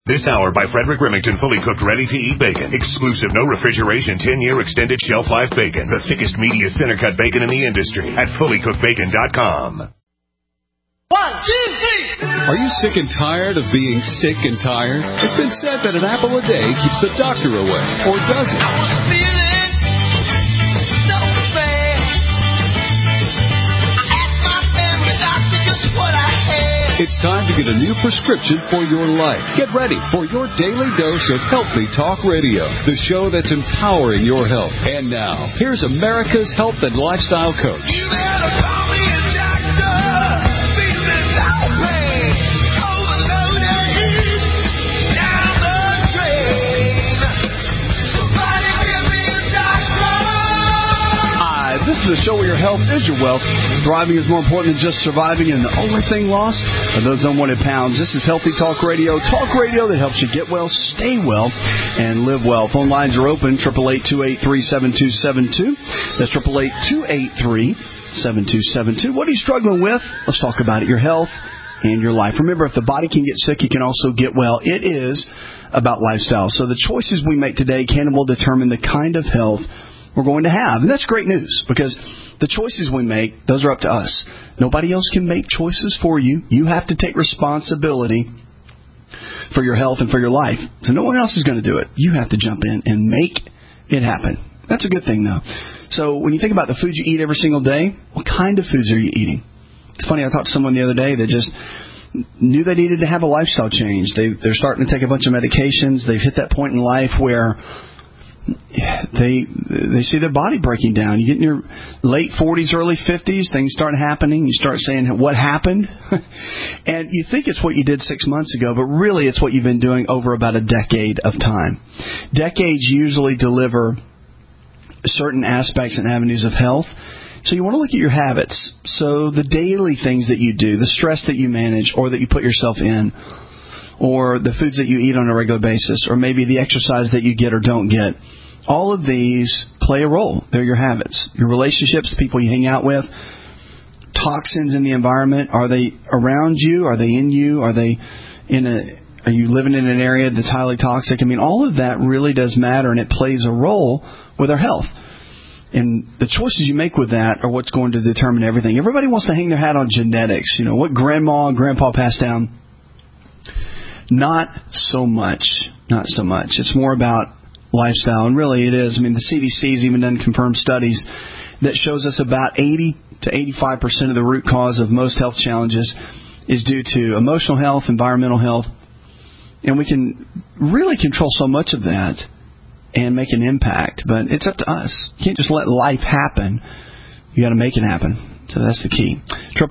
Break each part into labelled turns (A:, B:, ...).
A: This hour by Frederick Remington, fully cooked, ready-to-eat bacon. Exclusive, no refrigeration, 10-year extended shelf life bacon. The thickest, meatiest center-cut bacon in the industry at fullycookedbacon.com.
B: 1, 2, 3.
C: Are you sick and tired of being sick and tired? It's been said that an apple a day keeps the doctor away. Or does it?
B: I was feeling so bad. I asked my family doctor just what I had.
C: It's time to get a new prescription for your life. Get ready for your daily dose of Healthy Talk Radio, the show that's empowering your health. And now, here's America's health and lifestyle coach.
B: You better call me a doctor. Feeling no pain. Overloaded. Down the drain. Somebody give me a doctor.
D: This is a show where your health is your wealth. Thriving is more important than just surviving, and the only thing lost are those unwanted pounds. This is Healthy Talk Radio that helps you get well, stay well, and live well. Phone lines are open, 888-283-7272. That's 888-283-7272. What are you struggling with? Let's talk about it, your health and your life. Remember, if the body can get sick, you can also get well. It is about lifestyle. So the choices we make today will determine the kind of health we're going to have. And that's great news, because the choices we make, those are up to us. Nobody else can make choices for you. You have to take responsibility for your health and for your life. So no one else is going to do it. You have to jump in and make it happen. That's a good thing, though. So when you think about the food you eat every single day, what kind of foods are you eating? It's funny, I talked to someone the other day that just knew they needed to have a lifestyle change. They're starting to take a bunch of medications. They've hit that point in life where they see their body breaking down. You get in your late 40s, early 50s, things start happening. You start saying, what happened? And you think it's what you did 6 months ago, but really it's what you've been doing over about a decade of time. Decades usually deliver certain aspects and avenues of health. So you want to look at your habits. So the daily things that you do, the stress that you manage or that you put yourself in, or the foods that you eat on a regular basis, or maybe the exercise that you get or don't get. All of these play a role. They're your habits. Your relationships, people you hang out with, toxins in the environment. Are they around you? Are they in you? Are you living in an area that's highly toxic? I mean, all of that really does matter, and it plays a role with our health. And the choices you make with that are what's going to determine everything. Everybody wants to hang their hat on genetics. You know, what grandma and grandpa passed down. Not so much. It's more about lifestyle, and really it is. I mean, the CDC's even done confirmed studies that shows us about 80 to 85% of the root cause of most health challenges is due to emotional health, environmental health, and we can really control so much of that and make an impact. But it's up to us. You can't just let life happen. You got to make it happen. So that's the key.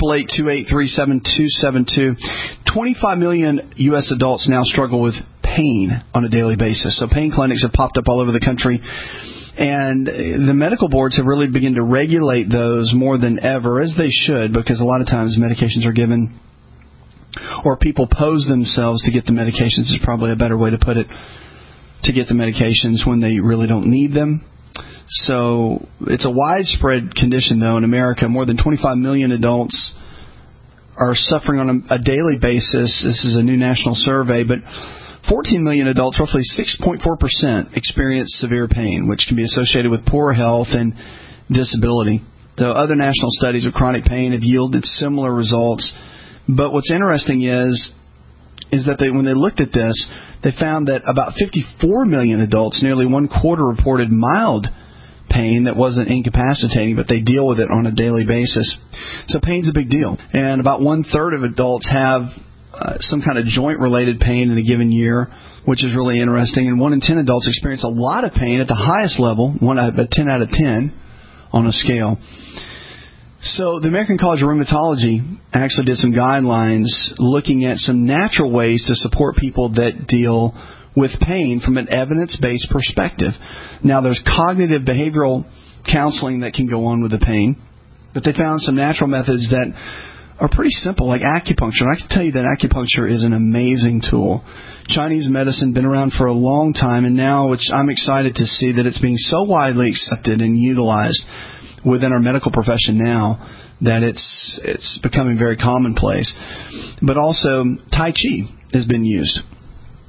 D: 888-283-7272. 25 million U.S. adults now struggle with pain on a daily basis. So pain clinics have popped up all over the country. And the medical boards have really begun to regulate those more than ever, as they should, because a lot of times medications are given, or people pose themselves to get the medications, is probably a better way to put it, to get the medications when they really don't need them. So it's a widespread condition, though, in America. More than 25 million adults are suffering on a daily basis. This is a new national survey, but 14 million adults, roughly 6.4%, experience severe pain, which can be associated with poor health and disability. Though other national studies of chronic pain have yielded similar results. But what's interesting is that when they looked at this, they found that about 54 million adults, nearly one quarter, reported mild pain that wasn't incapacitating, but they deal with it on a daily basis. So pain's a big deal. And about 1/3 of adults have some kind of joint-related pain in a given year, which is really interesting. And 1 in 10 adults experience a lot of pain at the highest level, a 10 out of 10 on a scale. So the American College of Rheumatology actually did some guidelines looking at some natural ways to support people that deal with pain from an evidence-based perspective. Now, there's cognitive behavioral counseling that can go on with the pain, but they found some natural methods that are pretty simple, like acupuncture. And I can tell you that acupuncture is an amazing tool. Chinese medicine been around for a long time, and now I'm excited to see that it's being so widely accepted and utilized within our medical profession now that it's becoming very commonplace. But also Tai Chi has been used.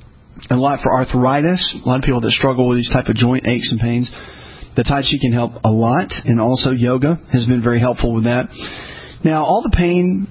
D: a lot for arthritis. A lot of people that struggle with these type of joint aches and pains. The Tai Chi can help a lot, and also yoga has been very helpful with that. Now, all the pain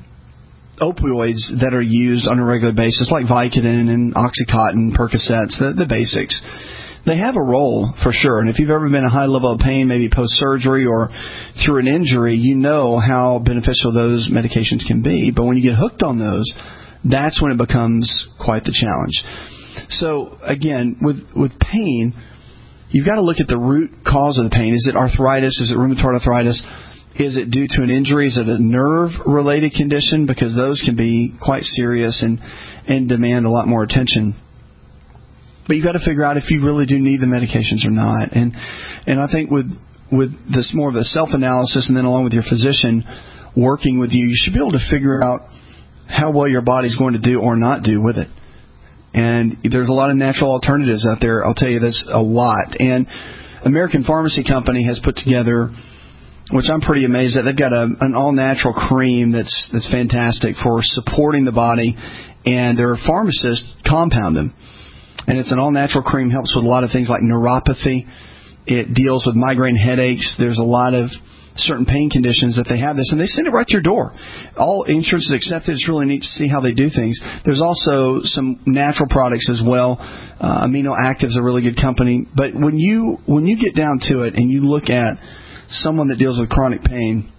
D: opioids that are used on a regular basis, like Vicodin and Oxycontin, Percocets, the basics, they have a role for sure. And if you've ever been in a high level of pain, maybe post-surgery or through an injury, you know how beneficial those medications can be. But when you get hooked on those, that's when it becomes quite the challenge. So, again, with pain, you've got to look at the root cause of the pain. Is it arthritis? Is it rheumatoid arthritis? Is it due to an injury? Is it a nerve-related condition? Because those can be quite serious and demand a lot more attention. But you've got to figure out if you really do need the medications or not. And I think with this more of a self-analysis, and then along with your physician working with you, you should be able to figure out how well your body's going to do or not do with it. And there's a lot of natural alternatives out there. I'll tell you this a lot. And American Pharmacy Company has put together, which I'm pretty amazed at. They've got an all-natural cream that's fantastic for supporting the body, and their pharmacists compound them. And it's an all-natural cream, helps with a lot of things like neuropathy. It deals with migraine headaches. There's a lot of certain pain conditions that they have this, and they send it right to your door. All insurance is accepted. It's really neat to see how they do things. There's also some natural products as well. Amino Active's a really good company. But when you get down to it and you look at someone that deals with chronic pain,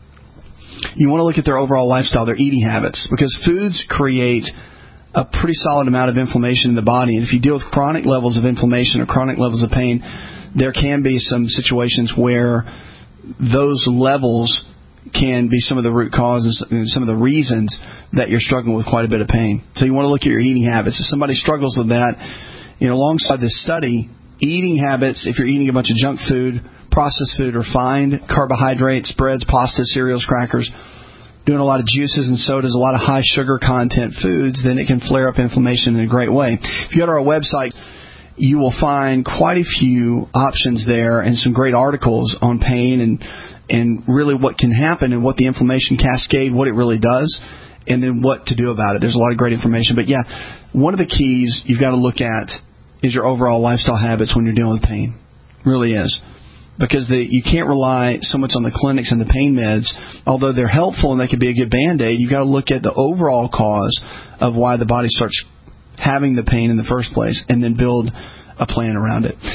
D: you want to look at their overall lifestyle, their eating habits, because foods create a pretty solid amount of inflammation in the body. And if you deal with chronic levels of inflammation or chronic levels of pain, there can be some situations where those levels can be some of the root causes and some of the reasons that you're struggling with quite a bit of pain. So you want to look at your eating habits. If somebody struggles with that, alongside this study, eating habits, if you're eating a bunch of junk food, processed food, refined carbohydrates, breads, pasta, cereals, crackers, doing a lot of juices and sodas, a lot of high sugar content foods, then it can flare up inflammation in a great way. If you go to our website, you will find quite a few options there and some great articles on pain and really what can happen and what the inflammation cascade, what it really does, and then what to do about it. There's a lot of great information. But, one of the keys you've got to look at is your overall lifestyle habits when you're dealing with pain. It really is. Because you can't rely so much on the clinics and the pain meds. Although they're helpful and they could be a good Band-Aid, you've got to look at the overall cause of why the body starts having the pain in the first place, and then build a plan around it.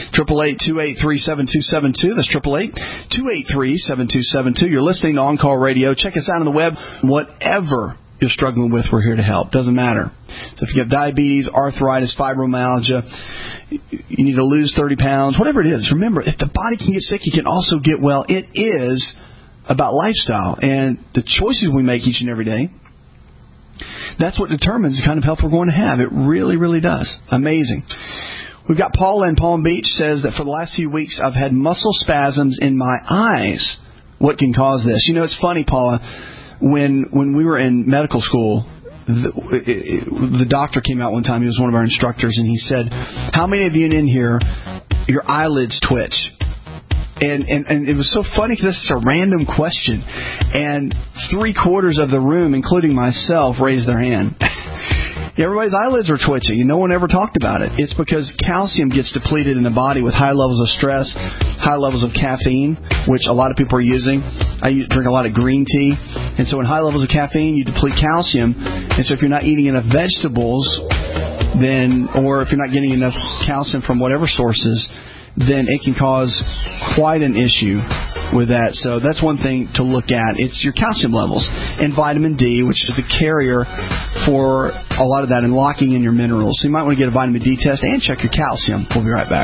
D: 888-283-7272. That's 888-283-7272. You're listening to On Call Radio. Check us out on the web. Whatever you're struggling with, we're here to help. Doesn't matter. So if you have diabetes, arthritis, fibromyalgia, you need to lose 30 pounds, whatever it is, remember, if the body can get sick, you can also get well. It is about lifestyle. And the choices we make each and every day, that's what determines the kind of health we're going to have. It really, really does. Amazing. We've got Paula in Palm Beach, says that for the last few weeks I've had muscle spasms in my eyes. What can cause this? It's funny, Paula, when we were in medical school, the doctor came out one time. He was one of our instructors, and he said, how many of you in here, your eyelids twitch? And it was so funny because this is a random question. And 3/4 of the room, including myself, raised their hand. Everybody's eyelids are twitching, and no one ever talked about it. It's because calcium gets depleted in the body with high levels of stress, high levels of caffeine, which a lot of people are using. I drink a lot of green tea. And so in high levels of caffeine, you deplete calcium. And so if you're not eating enough vegetables, or if you're not getting enough calcium from whatever sources, then it can cause quite an issue with that. So that's one thing to look at. It's your calcium levels and vitamin D, which is the carrier for a lot of that, and locking in your minerals. So you might want to get a vitamin D test and check your calcium. We'll be right back.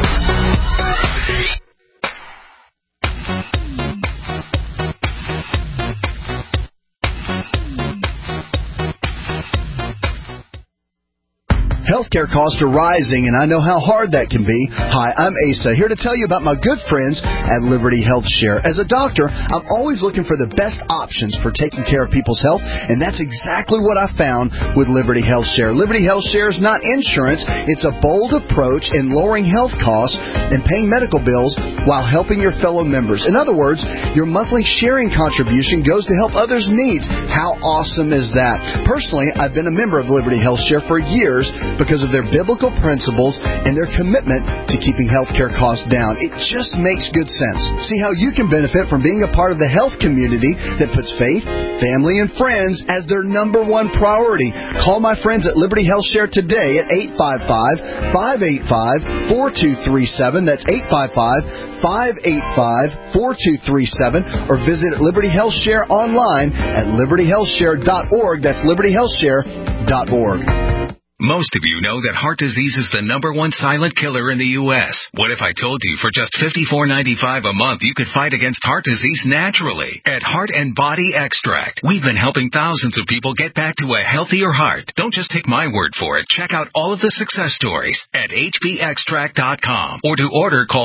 D: Healthcare costs are rising, and I know how hard that can be. Hi, I'm Asa, here to tell you about my good friends at Liberty Health Share. As a doctor, I'm always looking for the best options for taking care of people's health, and that's exactly what I found with Liberty Health Share. Liberty Health Share is not insurance. It's a bold approach in lowering health costs and paying medical bills while helping your fellow members. In other words, your monthly sharing contribution goes to help others' needs. How awesome is that? Personally, I've been a member of Liberty Health Share for years because because of their biblical principles and their commitment to keeping healthcare costs down. It just makes good sense. See how you can benefit from being a part of the health community that puts faith, family, and friends as their number one priority. Call my friends at Liberty Health Share today at 855-585-4237. That's 855-585-4237. Or visit Liberty Health Share online at libertyhealthshare.org. That's libertyhealthshare.org.
E: Most of you know that heart disease is the number one silent killer in the U.S. What if I told you for just $54.95 a month you could fight against heart disease naturally? At Heart and Body Extract, we've been helping thousands of people get back to a healthier heart. Don't just take my word for it. Check out all of the success stories at hbextract.com. Or to order, call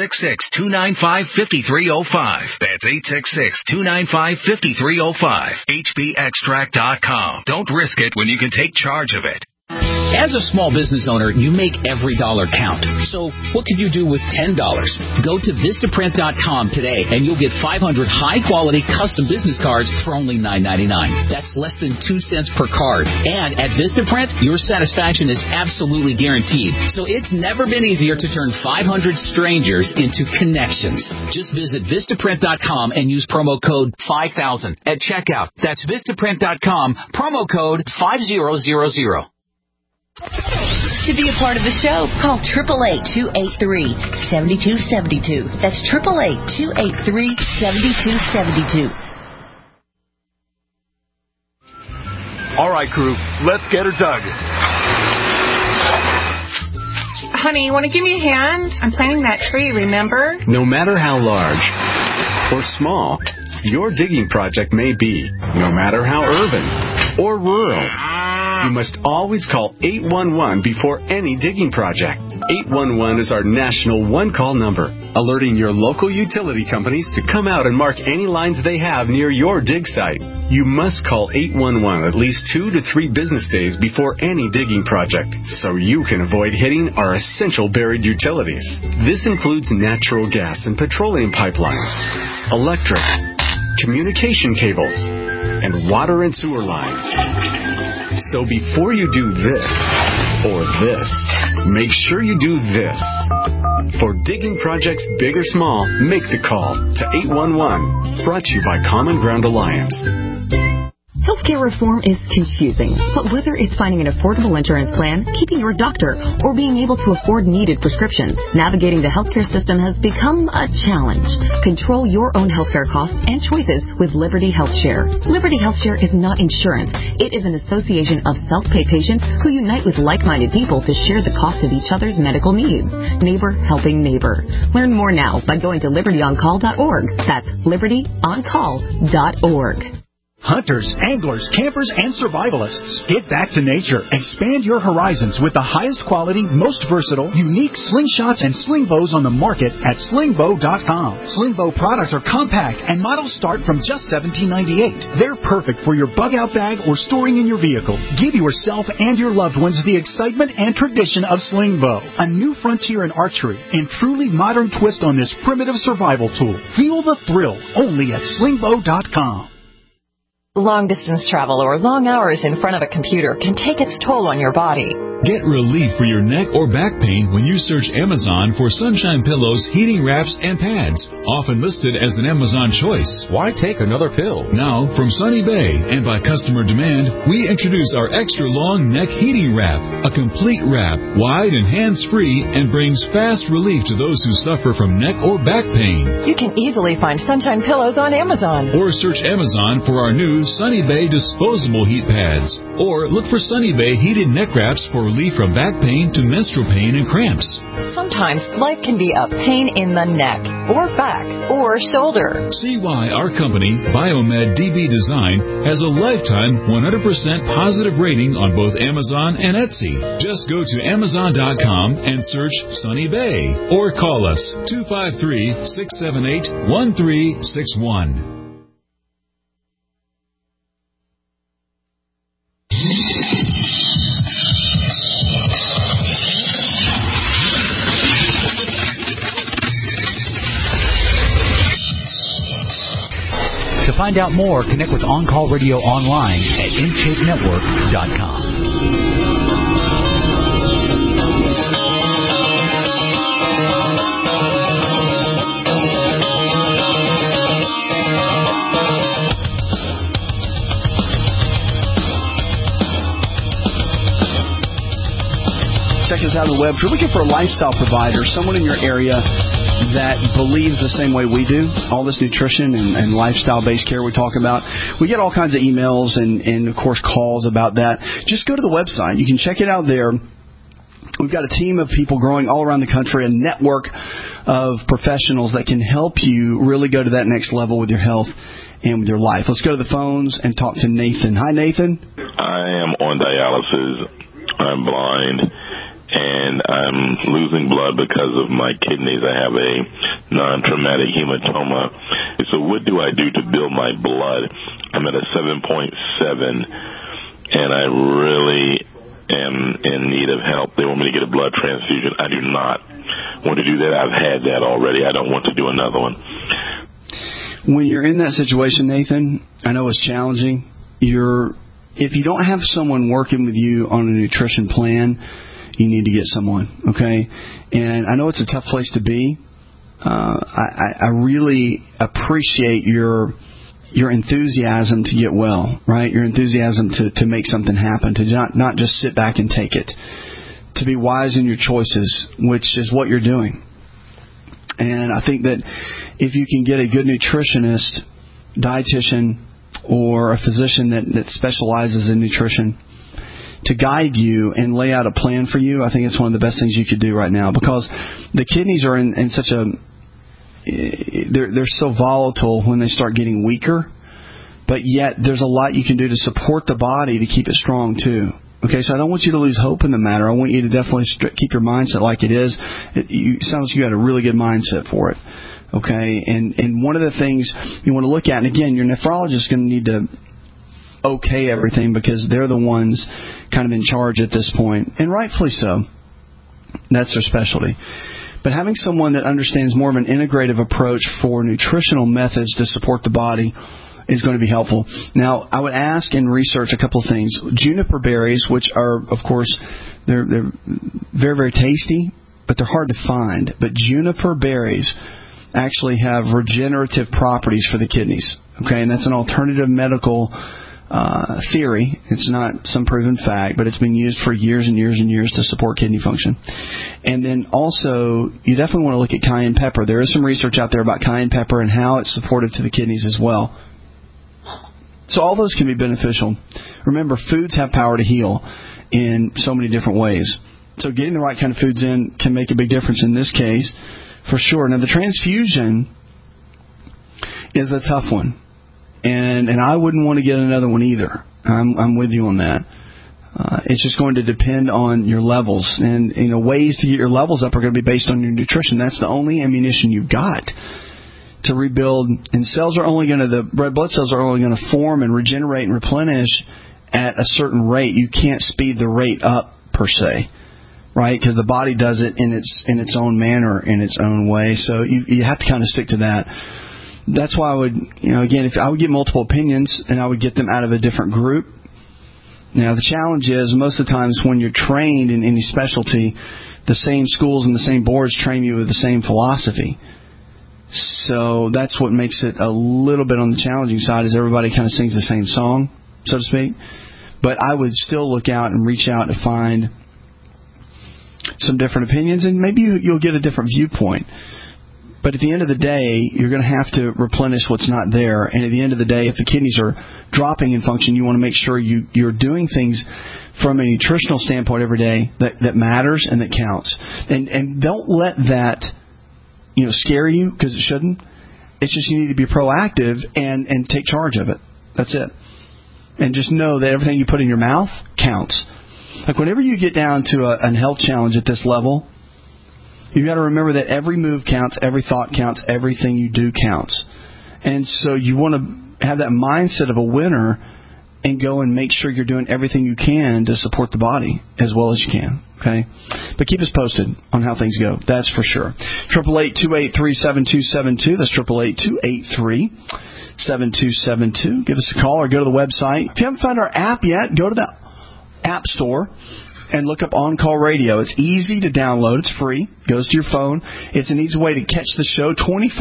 E: 866-295-5305. That's 866-295-5305. hbextract.com. Don't risk it when you can take charge of it.
F: As a small business owner, you make every dollar count. So what could you do with $10? Go to Vistaprint.com today, and you'll get 500 high-quality custom business cards for only $9.99. That's less than 2 cents per card. And at Vistaprint, your satisfaction is absolutely guaranteed. So it's never been easier to turn 500 strangers into connections. Just visit Vistaprint.com and use promo code 5000 at checkout. That's Vistaprint.com, promo code 5000.
G: To be a part of the show, call 888-283-7272. That's 888-283-7272.
H: All right, crew, let's get her dug.
I: Honey, you want to give me a hand? I'm planting that tree, remember?
J: No matter how large or small your digging project may be, no matter how urban or rural, you must always call 811 before any digging project. 811 is our national one-call number, alerting your local utility companies to come out and mark any lines they have near your dig site. You must call 811 at least 2 to 3 business days before any digging project, so you can avoid hitting our essential buried utilities. This includes natural gas and petroleum pipelines, electric, communication cables, and water and sewer lines. So before you do this or this, make sure you do this. For digging projects big or small, make the call to 811. Brought to you by Common Ground Alliance.
K: Healthcare reform is confusing, but whether it's finding an affordable insurance plan, keeping your doctor, or being able to afford needed prescriptions, navigating the healthcare system has become a challenge. Control your own healthcare costs and choices with Liberty Health Share. Liberty Health Share is not insurance. It is an association of self-pay patients who unite with like-minded people to share the cost of each other's medical needs. Neighbor helping neighbor. Learn more now by going to libertyoncall.org. That's libertyoncall.org.
L: Hunters, anglers, campers, and survivalists. Get back to nature. Expand your horizons with the highest quality, most versatile, unique slingshots and sling bows on the market at slingbow.com. Slingbow products are compact and models start from just $17.98. They're perfect for your bug-out bag or storing in your vehicle. Give yourself and your loved ones the excitement and tradition of Slingbow, a new frontier in archery and truly modern twist on this primitive survival tool. Feel the thrill only at slingbow.com.
M: Long-distance travel or long hours in front of a computer can take its toll on your body.
N: Get relief for your neck or back pain when you search Amazon for Sunshine Pillows, heating wraps, and pads. Often listed as an Amazon choice. Why take another pill? Now, from Sunny Bay and by customer demand, we introduce our extra long neck heating wrap. A complete wrap, wide and hands-free, and brings fast relief to those who suffer from neck or back pain.
M: You can easily find Sunshine Pillows on Amazon.
N: Or search Amazon for our new Sunny Bay disposable heat pads. Or look for Sunny Bay heated neck wraps for relief from back pain to menstrual pain and cramps.
M: Sometimes life can be a pain in the neck, or back, or shoulder.
N: See why our company, Biomed DB Design, has a lifetime 100% positive rating on both Amazon and Etsy. Just go to Amazon.com and search Sunny Bay, or call us 253-678-1361.
O: To find out more, connect with On Call Radio online at InShapeNetwork.com.
D: check us out on the web. If you're looking for a lifestyle provider, someone in your area that believes the same way we do, all this nutrition and lifestyle-based care we talk about, we get all kinds of emails and of course, calls about that. Just go to the website. You can check it out there. We've got a team of people growing all around the country, a network of professionals that can help you really go to that next level with your health and with your life. Let's go to the phones and talk to Nathan. Hi, Nathan.
P: I am on dialysis. I'm blind, and I'm losing blood because of my kidneys. I have a non-traumatic hematoma. So what do I do to build my blood? I'm at a 7.7, and I really am in need of help. They want me to get a blood transfusion. I do not want to do that. I've had that already. I don't want to do another one.
D: When you're in that situation, Nathan, I know it's challenging. If you don't have someone working with you on a nutrition plan, you need to get someone, okay? And I know it's a tough place to be. I really appreciate your enthusiasm to get well, right? Your enthusiasm to make something happen, to not just sit back and take it, to be wise in your choices, which is what you're doing. And I think that if you can get a good nutritionist, dietitian, or a physician that specializes in nutrition to guide you and lay out a plan for you, I think it's one of the best things you could do right now, because the kidneys are in such a... They're so volatile when they start getting weaker, but yet there's a lot you can do to support the body to keep it strong too. Okay, so I don't want you to lose hope in the matter. I want you to definitely keep your mindset like it is. It sounds like you got a really good mindset for it. Okay, and one of the things you want to look at, and again, your nephrologist is going to need to okay everything because they're the ones kind of in charge at this point, and rightfully so. That's their specialty. But having someone that understands more of an integrative approach for nutritional methods to support the body is going to be helpful. Now, I would ask and research a couple of things. Juniper berries, which are, of course, they're very, very tasty, but they're hard to find. But juniper berries actually have regenerative properties for the kidneys. Okay, and that's an alternative medical theory. It's not some proven fact, but it's been used for years and years and years to support kidney function. And then also, you definitely want to look at cayenne pepper. There is some research out there about cayenne pepper and how it's supportive to the kidneys as well. So all those can be beneficial. Remember, foods have power to heal in so many different ways. So getting the right kind of foods in can make a big difference in this case, for sure. Now, the transfusion is a tough one. And I wouldn't want to get another one either. I'm with you on that. It's just going to depend on your levels. And, ways to get your levels up are going to be based on your nutrition. That's the only ammunition you've got to rebuild. And the red blood cells are only going to form and regenerate and replenish at a certain rate. You can't speed the rate up, per se, right? Because the body does it in its own manner, in its own way. So you have to kind of stick to that. That's why I would, again, if I would get multiple opinions and I would get them out of a different group. Now, the challenge is most of the times when you're trained in any specialty, the same schools and the same boards train you with the same philosophy. So that's what makes it a little bit on the challenging side, is everybody kind of sings the same song, so to speak. But I would still look out and reach out to find some different opinions, and maybe you'll get a different viewpoint. But at the end of the day, you're going to have to replenish what's not there. And at the end of the day, if the kidneys are dropping in function, you want to make sure you're doing things from a nutritional standpoint every day that matters and that counts. And don't let that scare you, because it shouldn't. It's just you need to be proactive and take charge of it. That's it. And just know that everything you put in your mouth counts. Like whenever you get down to a health challenge at this level, you got to remember that every move counts, every thought counts, everything you do counts. And so you want to have that mindset of a winner and go and make sure you're doing everything you can to support the body as well as you can. Okay? But keep us posted on how things go. That's for sure. 888-283-7272. That's 888-283-7272. Give us a call or go to the website. If you haven't found our app yet, go to the App Store and look up On Call Radio. It's easy to download. It's free. It goes to your phone. It's an easy way to catch the show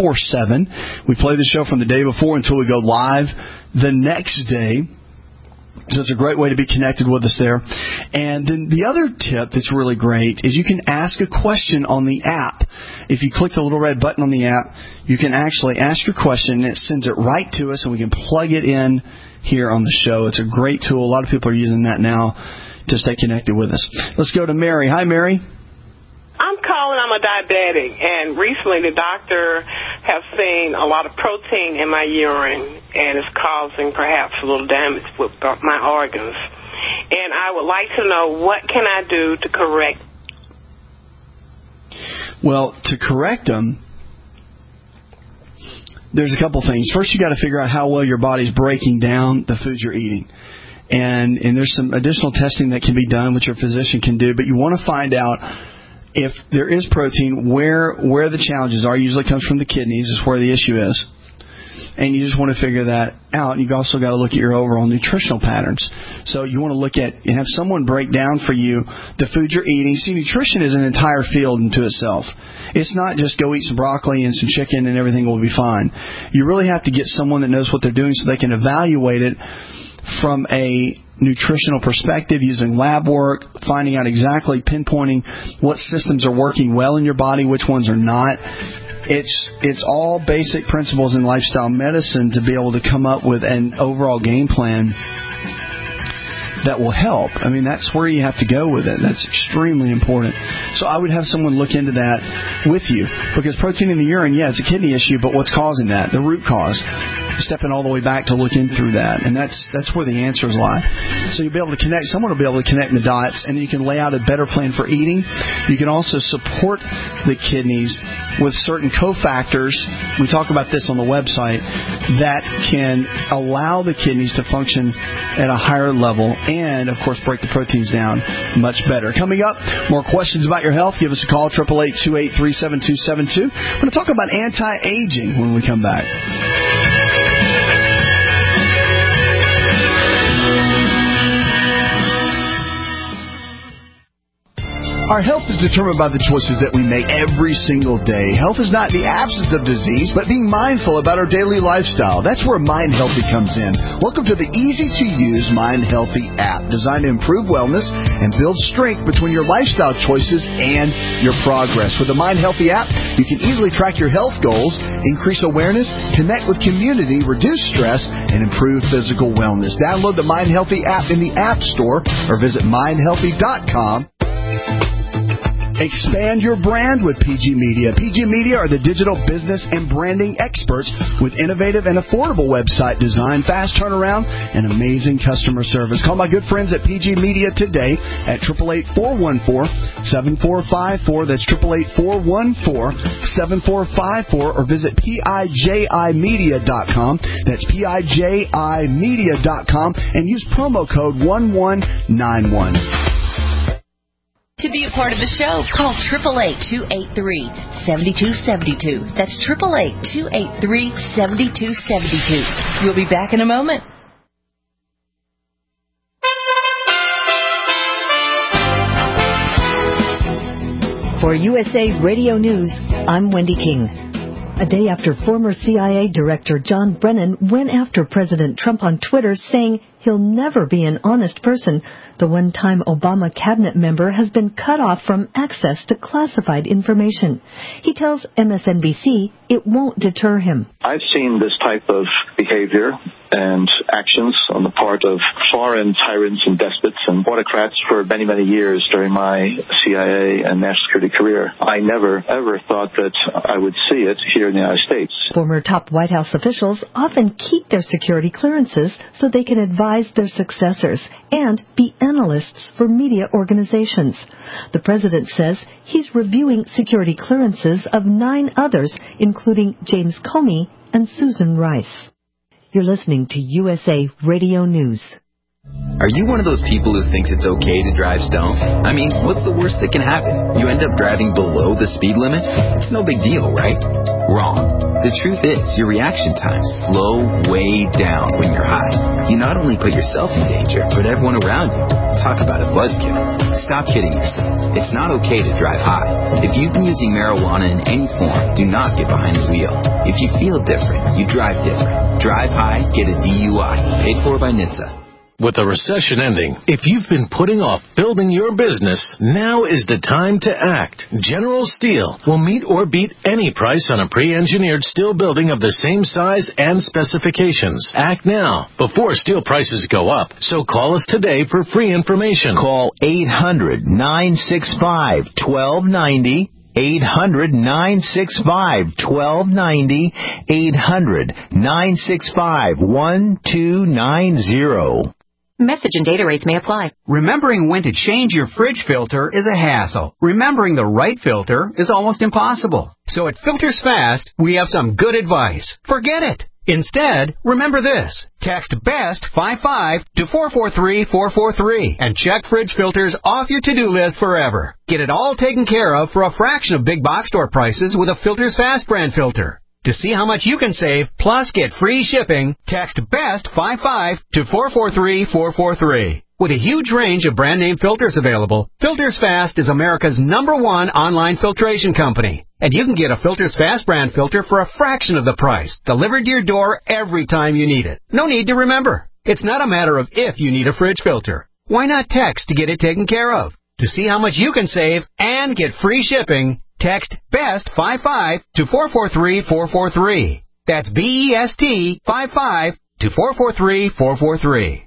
D: 24/7. We play the show from the day before until we go live the next day. So it's a great way to be connected with us there. And then the other tip that's really great is you can ask a question on the app. If you click the little red button on the app, you can actually ask your question, and it sends it right to us, and we can plug it in here on the show. It's a great tool. A lot of people are using that now to stay connected with us. Let's go to Mary. Hi, Mary.
Q: I'm calling. I'm a diabetic, and recently the doctor has seen a lot of protein in my urine, and it's causing perhaps a little damage with my organs. And I would like to know, what can I do to correct?
D: Well, to correct them, there's a couple things. First, you got to figure out how well your body's breaking down the foods you're eating. And there's some additional testing that can be done, which your physician can do, but you want to find out if there is protein, where the challenges are. Usually comes from the kidneys, is where the issue is. And you just want to figure that out. You've also got to look at your overall nutritional patterns. So you want to look at, have someone break down for you the food you're eating. See, nutrition is an entire field into itself. It's not just go eat some broccoli and some chicken and everything will be fine. You really have to get someone that knows what they're doing so they can evaluate it from a nutritional perspective, using lab work, finding out exactly, pinpointing what systems are working well in your body, which ones are not. It's all basic principles in lifestyle medicine to be able to come up with an overall game plan that will help. I mean, that's where you have to go with it. That's extremely important. So I would have someone look into that with you, because protein in the urine, yeah, it's a kidney issue, but what's causing that? The root cause. Stepping all the way back to look in through that, and that's where the answers lie. So you'll be able to connect. Someone will be able to connect the dots, and then you can lay out a better plan for eating. You can also support the kidneys with certain cofactors. We talk about this on the website that can allow the kidneys to function at a higher level, and of course break the proteins down much better. Coming up, more questions about your health. Give us a call, 888-283-7272. We're going to talk about anti-aging when we come back. Our health is determined by the choices that we make every single day. Health is not the absence of disease, but being mindful about our daily lifestyle. That's where Mind Healthy comes in. Welcome to the easy-to-use Mind Healthy app, designed to improve wellness and build strength between your lifestyle choices and your progress. With the Mind Healthy app, you can easily track your health goals, increase awareness, connect with community, reduce stress, and improve physical wellness. Download the Mind Healthy app in the App Store or visit mindhealthy.com. Expand your brand with PG Media. PG Media are the digital business and branding experts with innovative and affordable website design, fast turnaround, and amazing customer service. Call my good friends at PG Media today at 888-414-7454. That's 888-414-7454, or visit PIJImedia.com. That's PIJImedia.com, and use promo code 1191.
G: To be a part of the show, call 888-283-7272. That's 888-283-7272. We'll be back in a moment.
R: For USA Radio News, I'm Wendy King. A day after former CIA Director John Brennan went after President Trump on Twitter, saying he'll never be an honest person, the one-time Obama cabinet member has been cut off from access to classified information. He tells MSNBC it won't deter him.
S: I've seen this type of behavior and actions on the part of foreign tyrants and despots and autocrats for many, many years during my CIA and national security career. I never, ever thought that I would see it here in the United States.
R: Former top White House officials often keep their security clearances so they can advise their successors and be analysts for media organizations. The president says he's reviewing security clearances of 9 others, including James Comey and Susan Rice. You're listening to USA Radio News.
T: Are you one of those people who thinks it's okay to drive stoned? I mean, what's the worst that can happen? You end up driving below the speed limit? It's no big deal, right? Wrong. The truth is, your reaction times slow way down when you're high. You not only put yourself in danger, but everyone around you. Talk about a buzzkill. Stop kidding yourself. It's not okay to drive high. If you've been using marijuana in any form, do not get behind the wheel. If you feel different, you drive different. Drive high, get a DUI. Paid for by NHTSA.
U: With the recession ending, if you've been putting off building your business, now is the time to act. General Steel will meet or beat any price on a pre-engineered steel building of the same size and specifications. Act now, before steel prices go up. So call us today for free information.
V: Call 800-965-1290. 800-965-1290. 800-965-1290.
K: Message and data rates may apply.
W: Remembering when to change your fridge filter is a hassle. Remembering the right filter is almost impossible. So at Filters Fast, we have some good advice. Forget it. Instead, remember this. Text BEST55 to 443-443 and check fridge filters off your to-do list forever. Get it all taken care of for a fraction of big box store prices with a Filters Fast brand filter. To see how much you can save, plus get free shipping, text BEST55 to 443-443. With a huge range of brand name filters available, Filters Fast is America's #1 online filtration company. And you can get a Filters Fast brand filter for a fraction of the price, delivered to your door every time you need it. No need to remember. It's not a matter of if you need a fridge filter. Why not text to get it taken care of? To see how much you can save and get free shipping, text BEST55 to 443-443. That's BEST 55 to 443-443.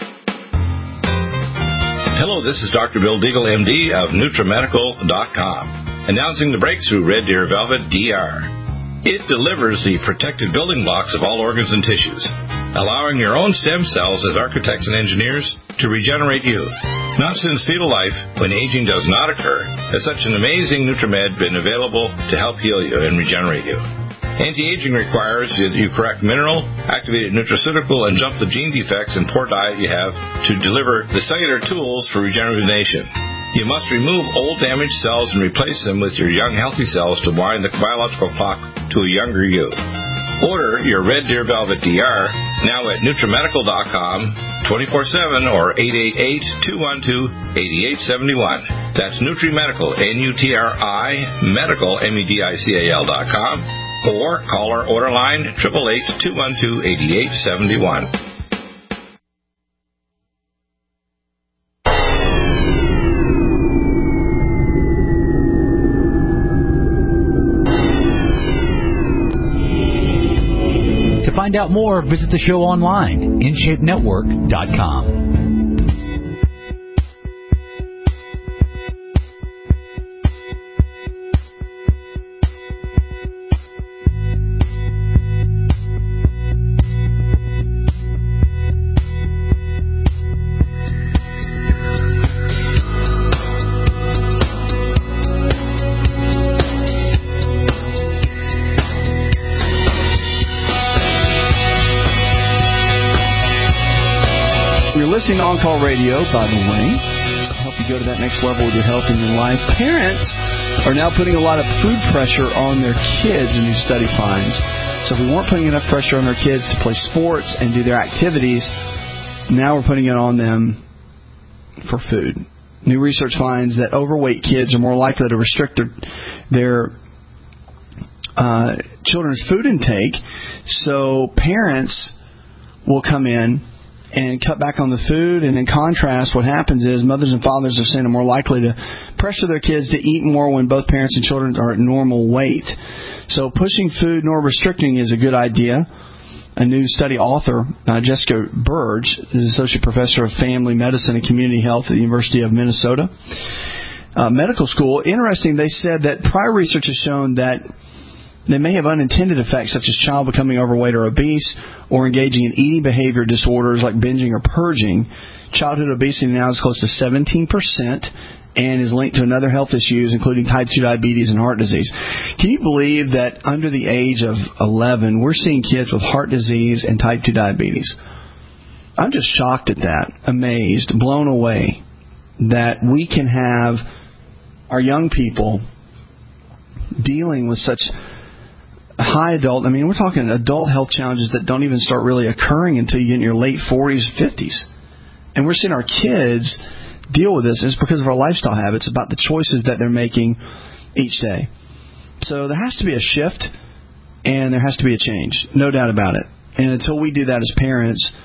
X: Hello, this is Dr. Bill Deagle, MD of NutriMedical.com, announcing the breakthrough Red Deer Velvet DR. It delivers the protective building blocks of all organs and tissues, allowing your own stem cells as architects and engineers to regenerate you. Not since fetal life, when aging does not occur, has such an amazing NutriMed been available to help heal you and regenerate you. Anti-aging requires that you correct mineral, activated nutraceutical, and jump the gene defects and poor diet you have to deliver the cellular tools for regeneration. You must remove old damaged cells and replace them with your young healthy cells to wind the biological clock to a younger you. Order your Red Deer Velvet DR now at NutriMedical.com 24/7 or 888-212-8871. That's NutriMedical, N-U-T-R-I, Medical, MEDICAL.com. Or call our order line 888-212-8871.
O: To find out more, visit the show online, InShapeNetwork.com.
D: Listening to On-Call Radio, by the way, to help you go to that next level with your health and your life. Parents are now putting a lot of food pressure on their kids, a new study finds. So if we weren't putting enough pressure on our kids to play sports and do their activities, now we're putting it on them for food. New research finds that overweight kids are more likely to restrict their children's food intake. So parents will come in and cut back on the food, and in contrast, what happens is mothers and fathers are saying are more likely to pressure their kids to eat more when both parents and children are at normal weight. So pushing food nor restricting is a good idea. A new study author, Jessica Burge, is Associate Professor of Family Medicine and Community Health at the University of Minnesota Medical School. Interesting, they said that prior research has shown that they may have unintended effects such as child becoming overweight or obese or engaging in eating behavior disorders like binging or purging. Childhood obesity now is close to 17% and is linked to another health issues, including type 2 diabetes and heart disease. Can you believe that under the age of 11, we're seeing kids with heart disease and type 2 diabetes? I'm just shocked at that, amazed, blown away that we can have our young people dealing with such high adult, we're talking adult health challenges that don't even start really occurring until you get in your late 40s, 50s. And we're seeing our kids deal with this. It's because of our lifestyle habits, about the choices that they're making each day. So there has to be a shift, and there has to be a change. No doubt about it. And until we do that as parents,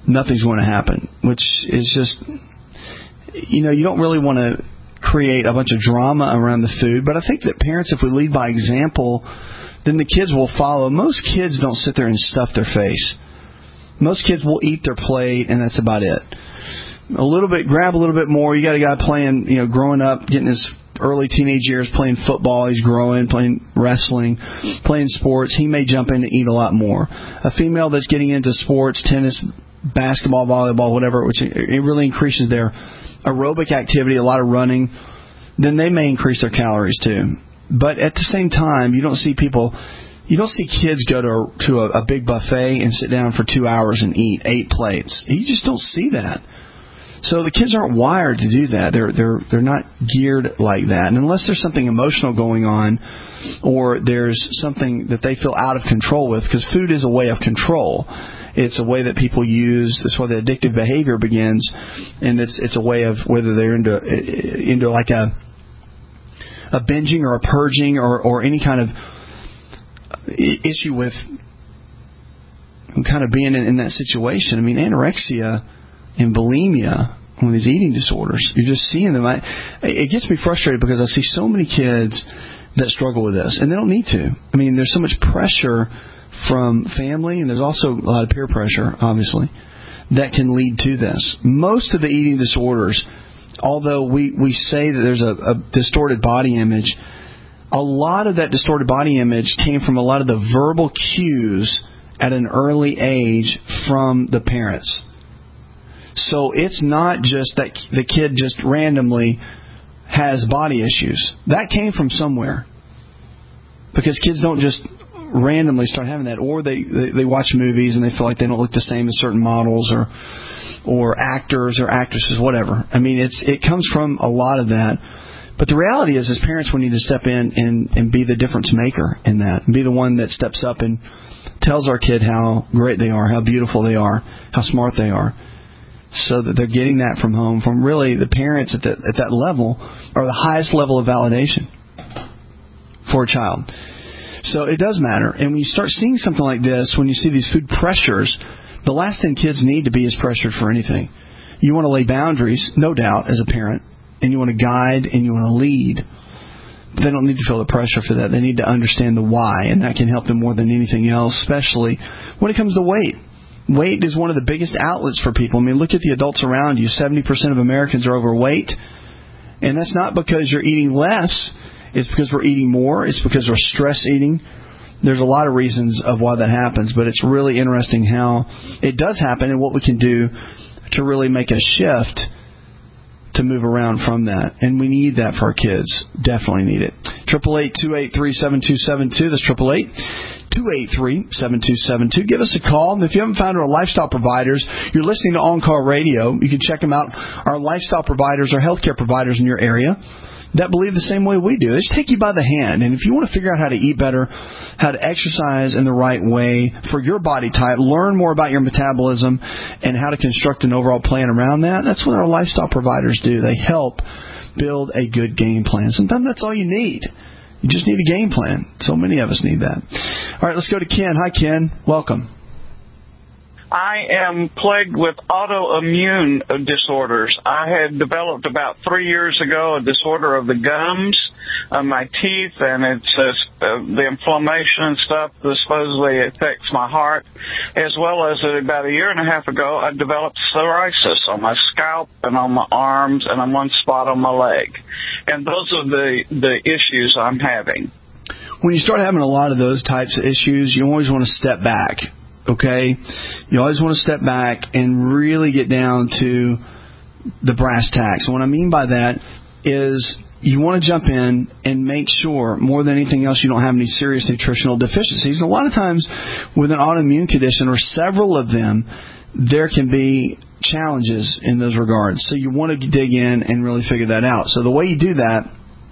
D: nothing's going to happen, which is just, you don't really want to create a bunch of drama around the food. But I think that parents, if we lead by example, then the kids will follow. Most kids don't sit there and stuff their face. Most kids will eat their plate, and that's about it. Grab a little bit more. You got a guy playing, growing up, getting his early teenage years, playing football. He's growing, playing wrestling, playing sports. He may jump in and eat a lot more. A female that's getting into sports, tennis, basketball, volleyball, whatever, which it really increases their aerobic activity, a lot of running, then they may increase their calories too. But at the same time, you don't see kids go to a big buffet and sit down for 2 hours and eat 8 plates. You just don't see that. So the kids aren't wired to do that. They're not geared like that. And unless there's something emotional going on, or there's something that they feel out of control with, because food is a way of control. It's a way that people use. That's where the addictive behavior begins, and it's a way of whether they're into like a binging or a purging or any kind of issue with kind of being in that situation. I mean, anorexia and bulimia, one of these eating disorders, you're just seeing them. It gets me frustrated because I see so many kids that struggle with this, and they don't need to. I mean, there's so much pressure from family, and there's also a lot of peer pressure, obviously, that can lead to this. Most of the eating disorders, although we say that there's a distorted body image, a lot of that distorted body image came from a lot of the verbal cues at an early age from the parents. So it's not just that the kid just randomly has body issues. That came from somewhere. Because kids don't just randomly start having that, or they watch movies and they feel like they don't look the same as certain models or actors or actresses, whatever. I mean, it comes from a lot of that. But the reality is, as parents, we need to step in and be the difference maker in that, and be the one that steps up and tells our kid how great they are, how beautiful they are, how smart they are, so that they're getting that from home, from really the parents at that level, are the highest level of validation for a child. So it does matter. And when you start seeing something like this, when you see these food pressures, the last thing kids need to be is pressured for anything. You want to lay boundaries, no doubt, as a parent, and you want to guide and you want to lead. But they don't need to feel the pressure for that. They need to understand the why, and that can help them more than anything else, especially when it comes to weight. Weight is one of the biggest outlets for people. I mean, look at the adults around you. 70% of Americans are overweight, and that's not because you're eating less. It's because we're eating more. It's because we're stress eating. There's a lot of reasons of why that happens, but it's really interesting how it does happen and what we can do to really make a shift to move around from that. And we need that for our kids. Definitely need it. 888-283-7272. That's 888-283-7272. Give us a call. If you haven't found our lifestyle providers, you're listening to On Call Radio. You can check them out. Our lifestyle providers are healthcare providers in your area that believe the same way we do. They just take you by the hand. And if you want to figure out how to eat better, how to exercise in the right way for your body type, learn more about your metabolism and how to construct an overall plan around that, that's what our lifestyle providers do. They help build a good game plan. Sometimes that's all you need. You just need a game plan. So many of us need that. All right, let's go to Ken. Hi, Ken. Welcome.
A: I am plagued with autoimmune disorders. I had developed about 3 years ago a disorder of the gums, my teeth, and it's the inflammation and stuff that supposedly affects my heart, as well as about a year and a half ago, I developed psoriasis on my scalp and on my arms and on one spot on my leg. And those are the issues I'm having.
D: When you start having a lot of those types of issues, you always want to step back. Okay? You always want to step back and really get down to the brass tacks. And what I mean by that is you want to jump in and make sure, more than anything else, you don't have any serious nutritional deficiencies. And a lot of times with an autoimmune condition, or several of them, there can be challenges in those regards. So you want to dig in and really figure that out. So the way you do that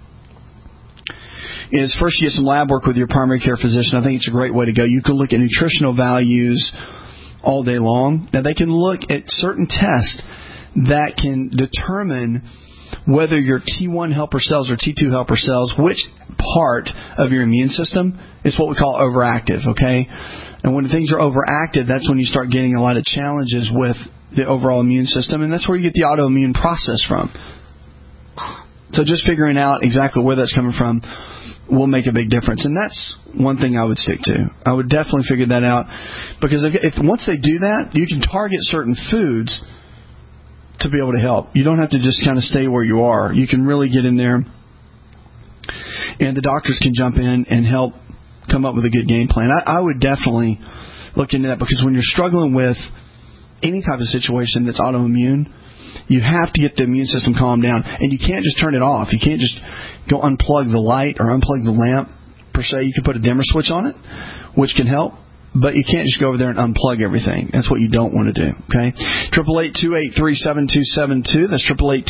D: is first you get some lab work with your primary care physician. I think it's a great way to go. You can look at nutritional values all day long. Now, they can look at certain tests that can determine whether you're T1 helper cells or T2 helper cells, which part of your immune system is what we call overactive, okay? And when things are overactive, that's when you start getting a lot of challenges with the overall immune system, and that's where you get the autoimmune process from. So just figuring out exactly where that's coming from will make a big difference. And that's one thing I would stick to. I would definitely figure that out, because if once they do that, you can target certain foods to be able to help. You don't have to just kind of stay where you are. You can really get in there, and the doctors can jump in and help come up with a good game plan. I would definitely look into that, because when you're struggling with any type of situation that's autoimmune, you have to get the immune system calmed down, and you can't just turn it off. You can't just go unplug the light or unplug the lamp, per se. You can put a dimmer switch on it, which can help, but you can't just go over there and unplug everything. That's what you don't want to do, okay? 888-283-7272. That's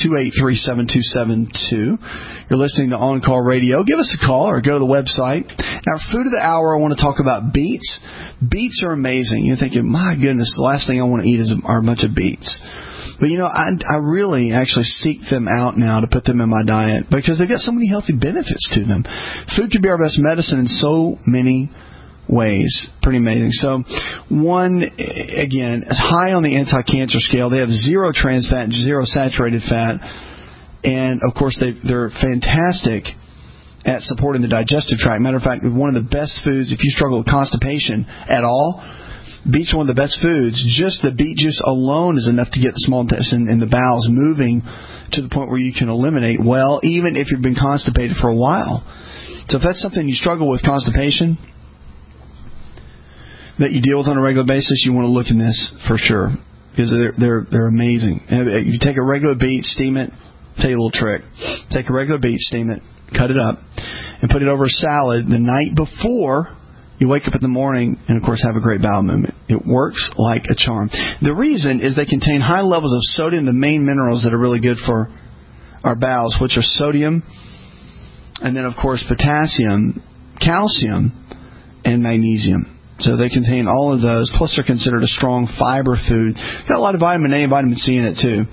D: 888-283-7272. You're listening to On Call Radio. Give us a call or go to the website. Now, food of the hour, I want to talk about beets. Beets are amazing. You're thinking, my goodness, the last thing I want to eat are a bunch of beets. But, I really actually seek them out now to put them in my diet, because they've got so many healthy benefits to them. Food can be our best medicine in so many ways. Pretty amazing. So, one, again, high on the anti-cancer scale. They have zero trans fat, zero saturated fat. And, of course, they're fantastic at supporting the digestive tract. Matter of fact, one of the best foods, if you struggle with constipation at all, beets are one of the best foods. Just the beet juice alone is enough to get the small intestine and the bowels moving to the point where you can eliminate well, even if you've been constipated for a while. So if that's something you struggle with, constipation, that you deal with on a regular basis, you want to look in this for sure, because they're amazing. If you take a regular beet, steam it. I'll tell you a little trick. Take a regular beet, steam it, cut it up, and put it over a salad the night before you wake up in the morning, and, of course, have a great bowel movement. It works like a charm. The reason is they contain high levels of sodium, the main minerals that are really good for our bowels, which are sodium, and then, of course, potassium, calcium, and magnesium. So they contain all of those, plus they're considered a strong fiber food. Got a lot of vitamin A and vitamin C in it, too.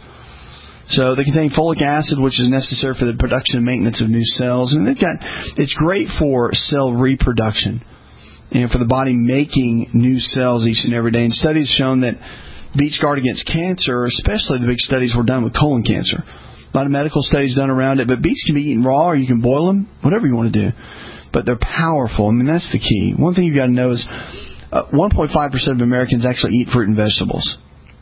D: So they contain folic acid, which is necessary for the production and maintenance of new cells. And it's great for cell reproduction and for the body making new cells each and every day. And studies shown that beets guard against cancer, especially the big studies were done with colon cancer. A lot of medical studies done around it, but beets can be eaten raw, or you can boil them, whatever you want to do. But they're powerful. I mean, that's the key. One thing you've got to know is 1.5% of Americans actually eat fruit and vegetables.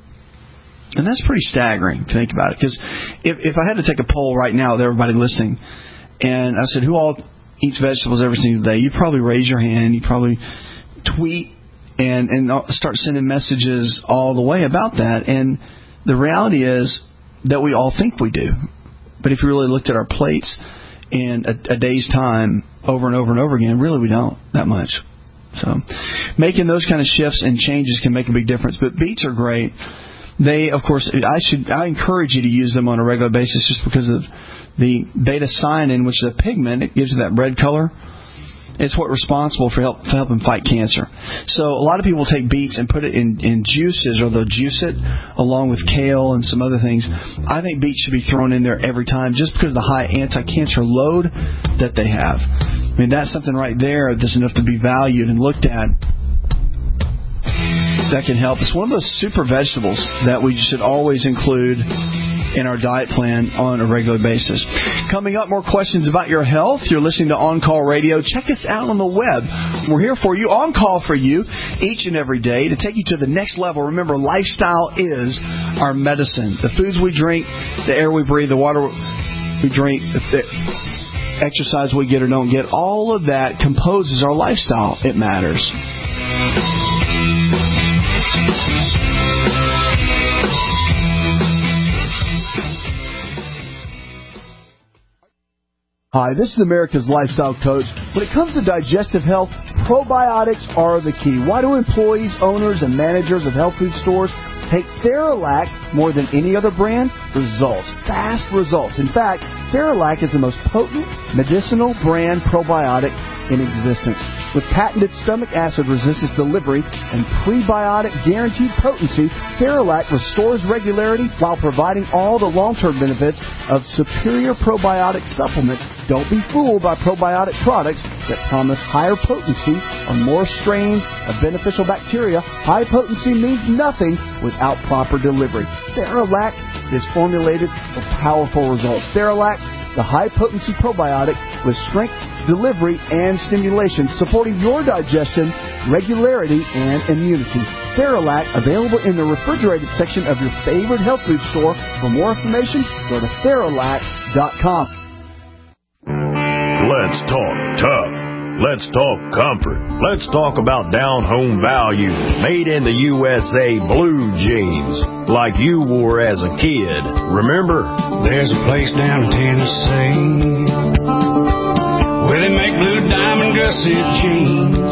D: And that's pretty staggering to think about it. Because if I had to take a poll right now with everybody listening, and I said, who all eats vegetables every single day, you'd probably raise your hand. You'd probably tweet and start sending messages all the way about that. And the reality is that we all think we do. But if you really looked at our plates in a day's time over and over and over again, really we don't that much. So making those kind of shifts and changes can make a big difference. But beets are great. They, of course, I encourage you to use them on a regular basis just because of the beta-cyanin, which is a pigment. It gives you that red color. It's what's responsible for helping fight cancer. So a lot of people take beets and put it in juices, or they'll juice it along with kale and some other things. I think beets should be thrown in there every time just because of the high anti-cancer load that they have. I mean, that's something right there that's enough to be valued and looked at. That can help. It's one of those super vegetables that we should always include in our diet plan on a regular basis. Coming up, more questions about your health. You're listening to On Call Radio. Check us out on the web. We're here for you, on call for you, each and every day to take you to the next level. Remember, lifestyle is our medicine. The foods we drink, the air we breathe, the water we drink, the exercise we get or don't get, all of that composes our lifestyle. It matters. Hi, this is America's Lifestyle Coach. When it comes to digestive health, probiotics are the key. Why do employees, owners, and managers of health food stores take Theralac more than any other brand? Results. Fast results. In fact, Theralac is the most potent medicinal brand probiotic in existence. With patented stomach acid resistance delivery and prebiotic guaranteed potency, Theralac restores regularity while providing all the long-term benefits of superior probiotic supplements. Don't be fooled by probiotic products that promise higher potency or more strains of beneficial bacteria. High potency means nothing without proper delivery. Theralac is formulated for powerful results. Theralac, the high-potency probiotic with strength, delivery, and stimulation, supporting your digestion, regularity, and immunity. Theralac, available in the refrigerated section of your favorite health food store. For more information, go to Theralac.com.
B: Let's talk tough. Let's talk comfort. Let's talk about down-home value. Made in the USA blue jeans, like you wore as a kid. Remember?
C: There's a place down in Tennessee where they make blue diamond gusset jeans.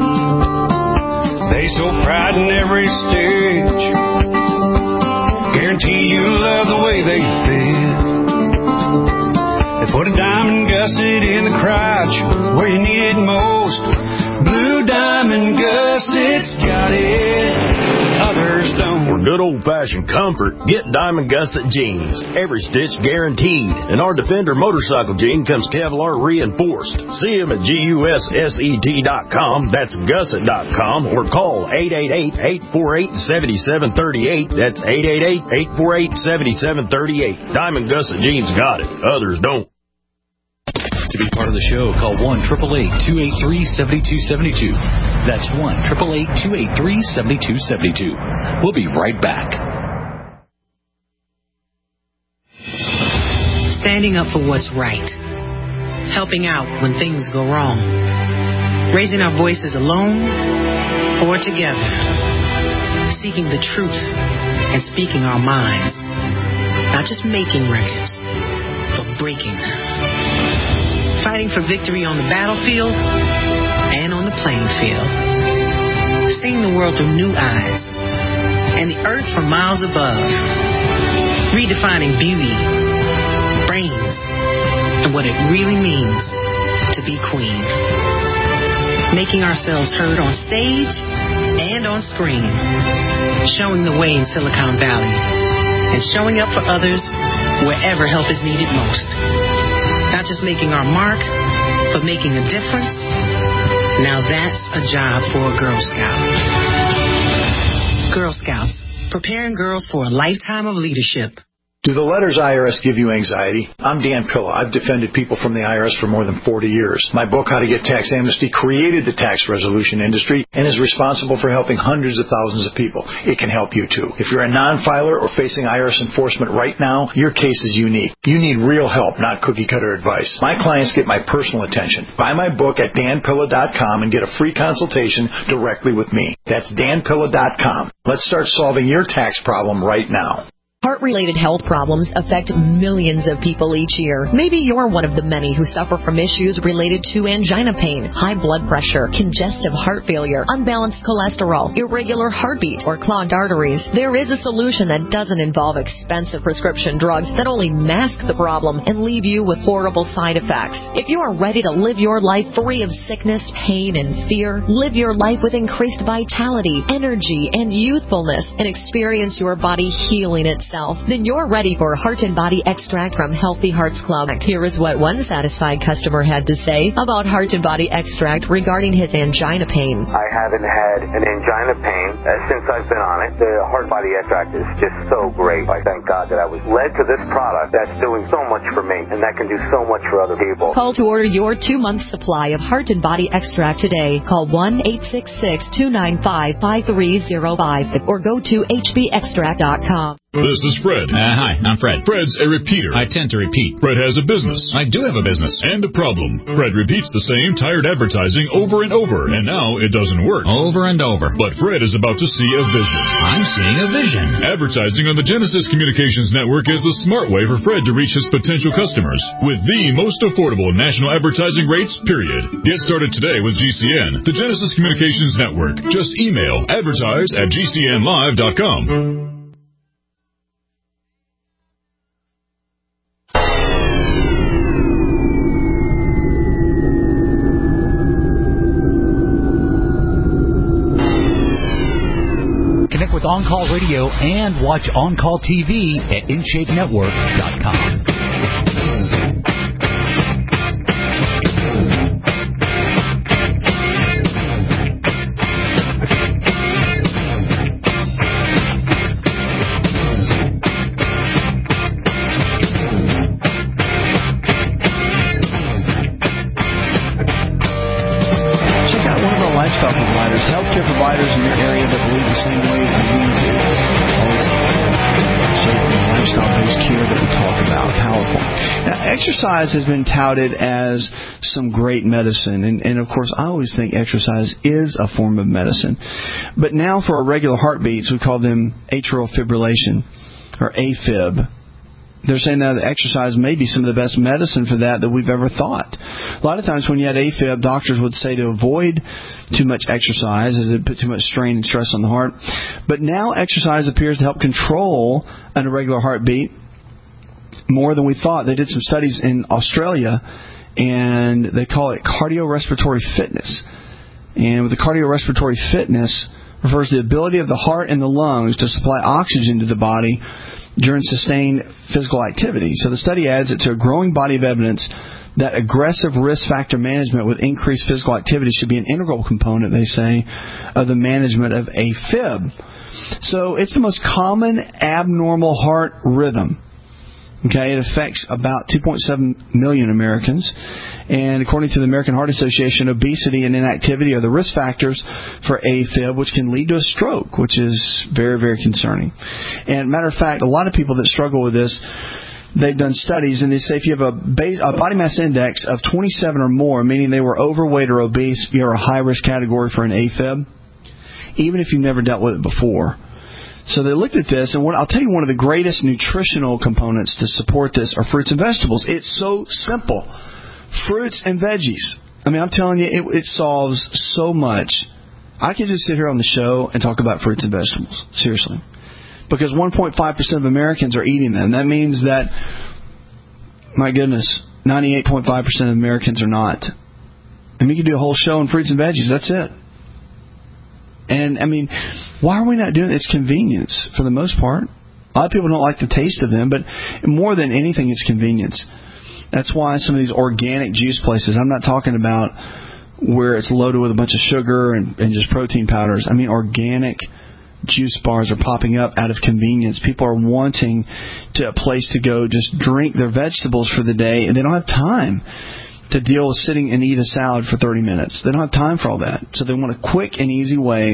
C: They so pride in every stitch. Guarantee you love the way they fit. They put a diamond gusset in the crotch where you need it most. Blue diamond gussets got it, others don't.
B: For good old-fashioned comfort, get Diamond Gusset jeans. Every stitch guaranteed. And our Defender motorcycle jean comes Kevlar reinforced. See them at GUSSET.com. That's gusset.com. Or call 888-848-7738. That's 888-848-7738. Diamond Gusset jeans got it, others don't.
O: To be part of the show, call 1-888-283-7272. That's 1-888-283-7272. We'll be right back.
E: Standing up for what's right. Helping out when things go wrong. Raising our voices alone or together. Seeking the truth and speaking our minds. Not just making records, but breaking them. Fighting for victory on the battlefield and on the playing field. Seeing the world through new eyes and the earth from miles above. Redefining beauty, brains, and what it really means to be queen. Making ourselves heard on stage and on screen. Showing the way in Silicon Valley and showing up for others wherever help is needed most. Not just making our mark, but making a difference. Now that's a job for a Girl Scout. Girl Scouts, preparing girls for a lifetime of leadership.
L: Do the letters IRS give you anxiety? I'm Dan Pilla. I've defended people from the IRS for more than 40 years. My book, How to Get Tax Amnesty, created the tax resolution industry and is responsible for helping hundreds of thousands of people. It can help you, too. If you're a non-filer or facing IRS enforcement right now, your case is unique. You need real help, not cookie-cutter advice. My clients get my personal attention. Buy my book at danpilla.com and get a free consultation directly with me. That's danpilla.com. Let's start solving your tax problem right now.
K: Heart-related health problems affect millions of people each year. Maybe you're one of the many who suffer from issues related to angina pain, high blood pressure, congestive heart failure, unbalanced cholesterol, irregular heartbeat, or clogged arteries. There is a solution that doesn't involve expensive prescription drugs that only mask the problem and leave you with horrible side effects. If you are ready to live your life free of sickness, pain, and fear, live your life with increased vitality, energy, and youthfulness, and experience your body healing itself, then you're ready for Heart and Body Extract from Healthy Hearts Club. Here is what one satisfied customer had to say about Heart and Body Extract regarding his angina pain.
F: I haven't had an angina pain since I've been on it. The Heart Body Extract is just so great. I thank God that I was led to this product that's doing so much for me and that can do so much for other people.
K: Call to order your 2-month supply of Heart and Body Extract today. Call 1-866-295-5305 or go to hbextract.com.
N: This is Fred. Hi, I'm Fred. Fred's a repeater.
O: I tend to repeat.
N: Fred has a business.
O: I do have a business.
N: And a problem. Fred repeats the same tired advertising over and over, and now it doesn't work.
O: Over and over.
N: But Fred is about to see a vision.
O: I'm seeing a vision.
N: Advertising on the Genesis Communications Network is the smart way for Fred to reach his potential customers with the most affordable national advertising rates, period. Get started today with GCN, the Genesis Communications Network. Just email advertise@gcnlive.com.
O: with On Call Radio and watch On Call TV at InShapeNetwork.com.
D: Healthcare providers in your area that believe the same way that we do. Lifestyle-based care that we talk about. Powerful. Now, exercise has been touted as some great medicine. And of course, I always think exercise is a form of medicine. But now for irregular heartbeats, we call them atrial fibrillation, or AFib. They're saying that exercise may be some of the best medicine for that we've ever thought. A lot of times when you had AFib, doctors would say to avoid too much exercise as it put too much strain and stress on the heart. But now exercise appears to help control an irregular heartbeat more than we thought. They did some studies in Australia, and they call it cardiorespiratory fitness. And with the cardiorespiratory fitness refers to the ability of the heart and the lungs to supply oxygen to the body during sustained physical activity. So the study adds it to a growing body of evidence that aggressive risk factor management with increased physical activity should be an integral component, they say, of the management of AFib. So it's the most common abnormal heart rhythm. Okay, it affects about 2.7 million Americans. And according to the American Heart Association, obesity and inactivity are the risk factors for AFib, which can lead to a stroke, which is very, very concerning. And matter of fact, a lot of people that struggle with this, they've done studies, and they say if you have a body mass index of 27 or more, meaning they were overweight or obese, you're a high-risk category for an AFib, even if you've never dealt with it before. So they looked at this, and I'll tell you one of the greatest nutritional components to support this are fruits and vegetables. It's so simple. Fruits and veggies. I mean, I'm telling you, it solves so much. I could just sit here on the show and talk about fruits and vegetables. Seriously. Because 1.5% of Americans are eating them. That means that, my goodness, 98.5% of Americans are not. And we could do a whole show on fruits and veggies. That's it. And, I mean, why are we not doing it? It's convenience for the most part. A lot of people don't like the taste of them, but more than anything, it's convenience. That's why some of these organic juice places, I'm not talking about where it's loaded with a bunch of sugar and just protein powders. I mean, organic juice bars are popping up out of convenience. People are wanting a place to go just drink their vegetables for the day, and they don't have time to deal with sitting and eat a salad for 30 minutes. They don't have time for all that. So they want a quick and easy way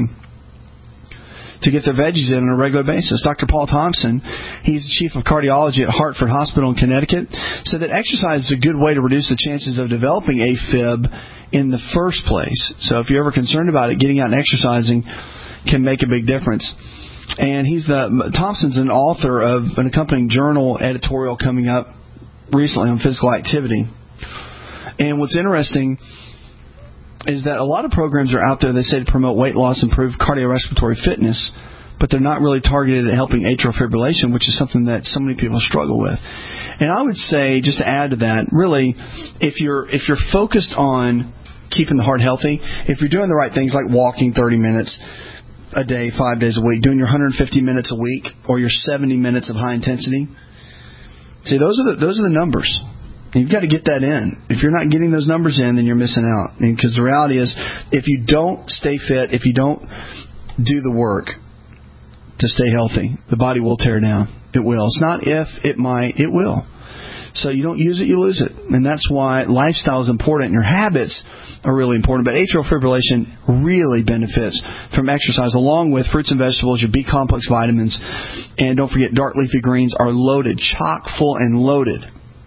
D: to get their veggies in on a regular basis. Dr. Paul Thompson, he's the chief of cardiology at Hartford Hospital in Connecticut, said that exercise is a good way to reduce the chances of developing AFib in the first place. So if you're ever concerned about it, getting out and exercising can make a big difference. And Thompson's an author of an accompanying journal editorial coming up recently on physical activity. And what's interesting is that a lot of programs are out there, they say, to promote weight loss, improve cardiorespiratory fitness, but they're not really targeted at helping atrial fibrillation, which is something that so many people struggle with. And I would say, just to add to that, really, if you're focused on keeping the heart healthy, if you're doing the right things like walking 30 minutes a day, 5 days a week, doing your 150 minutes a week, or your 70 minutes of high intensity, see, those are the numbers. You've got to get that in. If you're not getting those numbers in, then you're missing out. Because the reality is, if you don't stay fit, if you don't do the work to stay healthy, the body will tear down. It will. It's not if, it might, it will. So you don't use it, you lose it. And that's why lifestyle is important. Your habits are really important. But atrial fibrillation really benefits from exercise, along with fruits and vegetables, your B-complex vitamins. And don't forget, dark leafy greens are loaded, chock full and loaded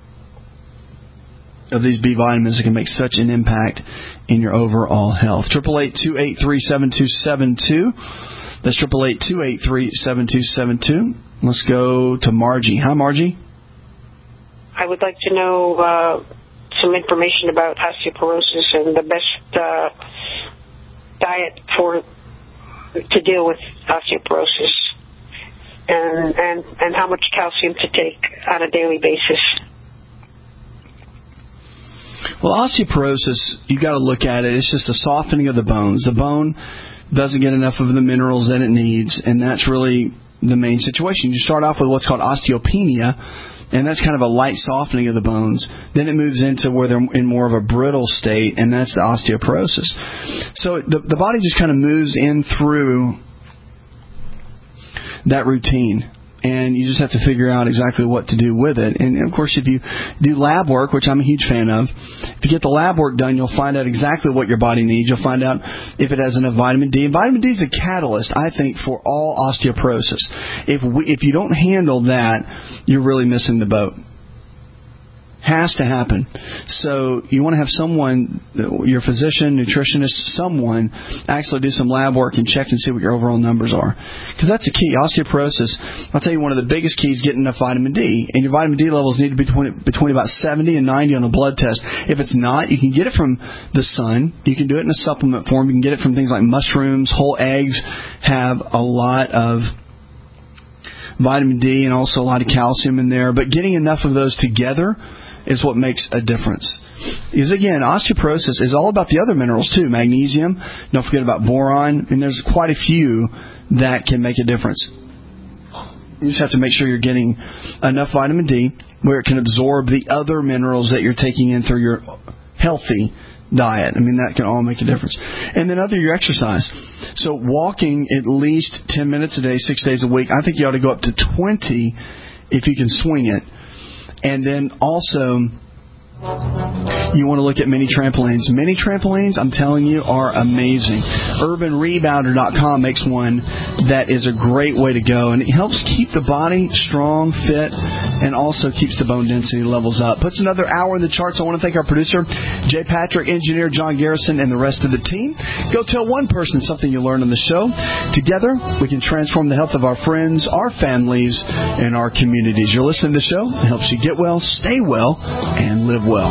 D: of these B vitamins that can make such an impact in your overall health. 888-283-7272. That's 888-283-7272. Let's go to Margie. Hi, Margie.
H: I would like to know some information about osteoporosis and the best diet to deal with osteoporosis, and how much calcium to take on a daily basis. Well,
D: osteoporosis, you got to look at it. It's just a softening of the bones. The bone doesn't get enough of the minerals that it needs, and that's really the main situation. You start off with what's called osteopenia, and that's kind of a light softening of the bones. Then it moves into where they're in more of a brittle state, and that's the osteoporosis. So the body just kind of moves in through that routine, and you just have to figure out exactly what to do with it. And, of course, if you do lab work, which I'm a huge fan of, if you get the lab work done, you'll find out exactly what your body needs. You'll find out if it has enough vitamin D. And vitamin D is a catalyst, I think, for all osteoporosis. If you don't handle that, you're really missing the boat. Has to happen. So you want to have someone, your physician, nutritionist, someone actually do some lab work and check and see what your overall numbers are. Because that's a key. Osteoporosis, I'll tell you, one of the biggest keys is getting enough vitamin D. And your vitamin D levels need to be between about 70 and 90 on a blood test. If it's not, you can get it from the sun. You can do it in a supplement form. You can get it from things like mushrooms. Whole eggs have a lot of vitamin D and also a lot of calcium in there. But getting enough of those together is what makes a difference. Is again, osteoporosis is all about the other minerals too. Magnesium, don't forget about boron, and there's quite a few that can make a difference. You just have to make sure you're getting enough vitamin D where it can absorb the other minerals that you're taking in through your healthy diet. I mean, that can all make a difference. And then your exercise. So walking at least 10 minutes a day, 6 days a week. I think you ought to go up to 20 if you can swing it. And then also, you want to look at mini trampolines. Mini trampolines, I'm telling you, are amazing. UrbanRebounder.com makes one that is a great way to go. And it helps keep the body strong, fit, and also keeps the bone density levels up. Puts another hour in the charts. I want to thank our producer, Jay Patrick, engineer John Garrison, and the rest of the team. Go tell one person something you learned on the show. Together, we can transform the health of our friends, our families, and our communities. You're listening to the show. It helps you get well, stay well, and live well.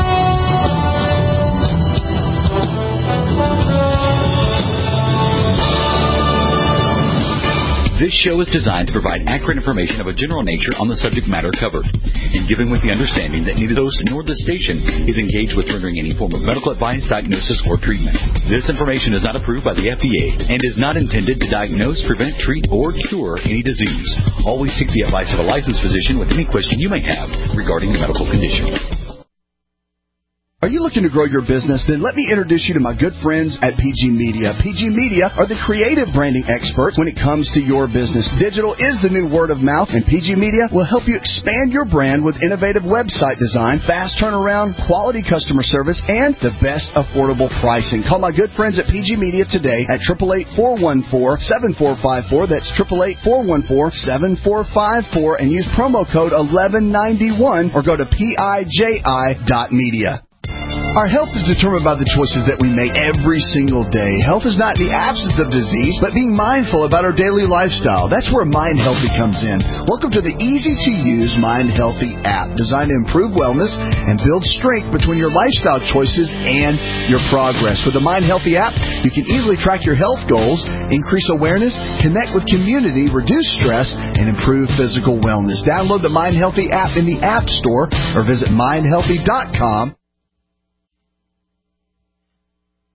I: This show is designed to provide accurate information of a general nature on the subject matter covered, and given with the understanding that neither host nor the station is engaged with rendering any form of medical advice, diagnosis, or treatment. This information is not approved by the FDA and is not intended to diagnose, prevent, treat, or cure any disease. Always seek the advice of a licensed physician with any question you may have regarding a medical condition.
D: Are you looking to grow your business? Then let me introduce you to my good friends at PG Media. PG Media are the creative branding experts when it comes to your business. Digital is the new word of mouth, and PG Media will help you expand your brand with innovative website design, fast turnaround, quality customer service, and the best affordable pricing. Call my good friends at PG Media today at 888-414-7454. That's 888-414-7454, and use promo code 1191 or go to PIJI.media. Our health is determined by the choices that we make every single day. Health is not the absence of disease, but being mindful about our daily lifestyle. That's where Mind Healthy comes in. Welcome to the easy-to-use Mind Healthy app, designed to improve wellness and build strength between your lifestyle choices and your progress. With the Mind Healthy app, you can easily track your health goals, increase awareness, connect with community, reduce stress, and improve physical wellness. Download the Mind Healthy app in the App Store or visit mindhealthy.com.